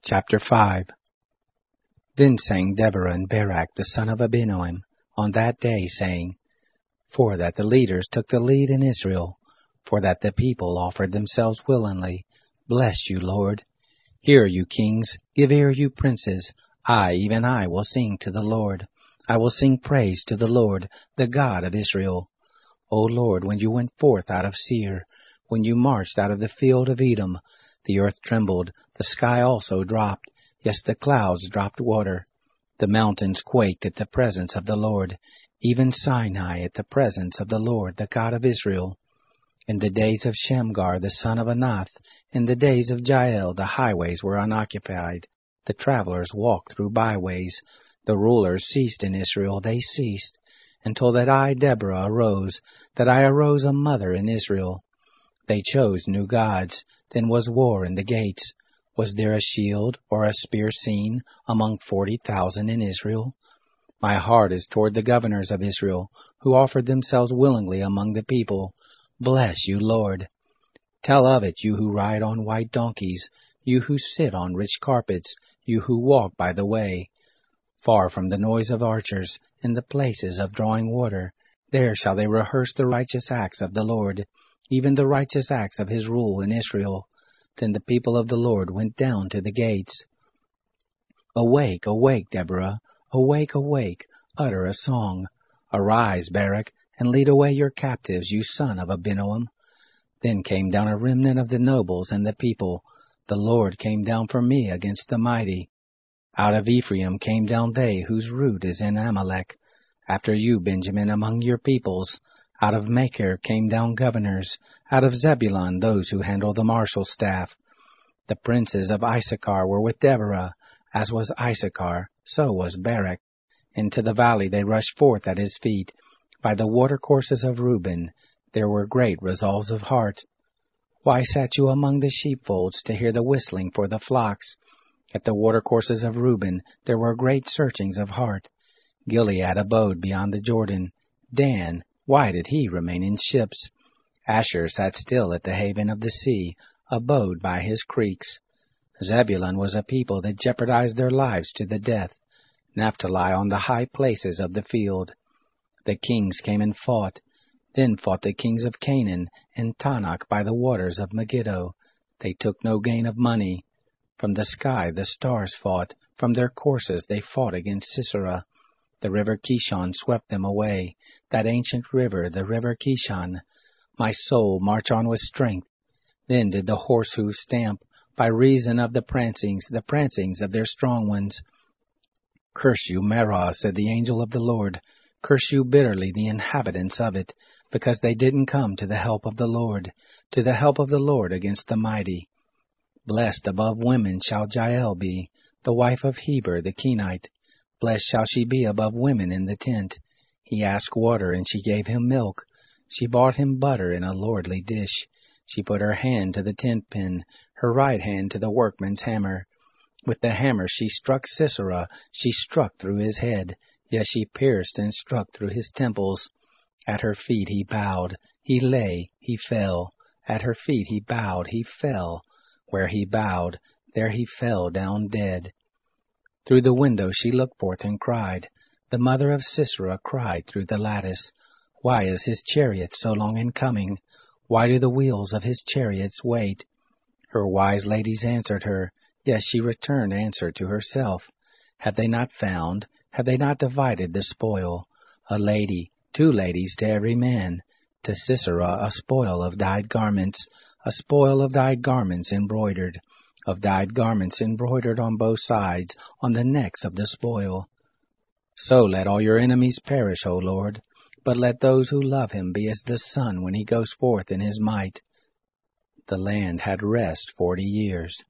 Chapter 5. Then sang Deborah and Barak the son of Abinoam on that day, saying, For that the leaders took the lead in Israel, for that the people offered themselves willingly, bless you, Lord. Hear, you kings, give ear, you princes. I, even I, will sing to the Lord. I will sing praise to the Lord, the God of Israel. O Lord, when you went forth out of Seir, when you marched out of the field of Edom, the earth trembled, the sky also dropped, yes, the clouds dropped water. The mountains quaked at the presence of the Lord, even Sinai at the presence of the Lord, the God of Israel. In the days of Shamgar the son of Anath, in the days of Jael, the highways were unoccupied. The travelers walked through byways. The rulers ceased in Israel, they ceased, until that I, Deborah, arose, that I arose a mother in Israel. They chose new gods, then was war in the gates. Was there a shield or a spear seen among 40,000 in Israel? My heart is toward the governors of Israel, who offered themselves willingly among the people. Bless you, Lord. Tell of it, you who ride on white donkeys, you who sit on rich carpets, you who walk by the way. Far from the noise of archers, in the places of drawing water, there shall they rehearse the righteous acts of the Lord, even the righteous acts of his rule in Israel. Then the people of the Lord went down to the gates. Awake, awake, Deborah, awake, awake, utter a song. Arise, Barak, and lead away your captives, you son of Abinoam. Then came down a remnant of the nobles and the people. The Lord came down for me against the mighty. Out of Ephraim came down they whose root is in Amalek. After you, Benjamin, among your peoples. Out of Machir came down governors. Out of Zebulun those who handle the marshal staff. The princes of Issachar were with Deborah. As was Issachar, so was Barak. Into the valley they rushed forth at his feet. By the watercourses of Reuben there were great resolves of heart. Why sat you among the sheepfolds to hear the whistling for the flocks? At the watercourses of Reuben there were great searchings of heart. Gilead abode beyond the Jordan. Dan, why did he remain in ships? Asher sat still at the haven of the sea, abode by his creeks. Zebulun was a people that jeopardized their lives to the death. Naphtali on the high places of the field. The kings came and fought. Then fought the kings of Canaan and Tanakh by the waters of Megiddo. They took no gain of money. From the sky the stars fought. From their courses they fought against Sisera. The river Kishon swept them away, that ancient river, the river Kishon. My soul march on with strength. Then did the horse hoofs stamp, by reason of the prancings of their strong ones. Curse you, Merah, said the angel of the Lord. Curse you bitterly, the inhabitants of it, because they didn't come to the help of the Lord against the mighty. Blessed above women shall Jael be, the wife of Heber the Kenite. Blessed shall she be above women in the tent. He asked water, and she gave him milk. She brought him butter in a lordly dish. She put her hand to the tent pin, her right hand to the workman's hammer. With the hammer she struck Sisera, she struck through his head. Yes, she pierced and struck through his temples. At her feet he bowed, he lay, he fell. At her feet he bowed, he fell. Where he bowed, there he fell down dead. Through the window she looked forth and cried. The mother of Sisera cried through the lattice. Why is his chariot so long in coming? Why do the wheels of his chariots wait? Her wise ladies answered her. Yes, she returned answer to herself. Have they not found? Have they not divided the spoil? A lady, 2 ladies to every man. To Sisera a spoil of dyed garments, a spoil of dyed garments embroidered, of dyed garments embroidered on both sides, on the necks of the spoil. So let all your enemies perish, O Lord, but let those who love him be as the sun when he goes forth in his might. The land had rest 40 years.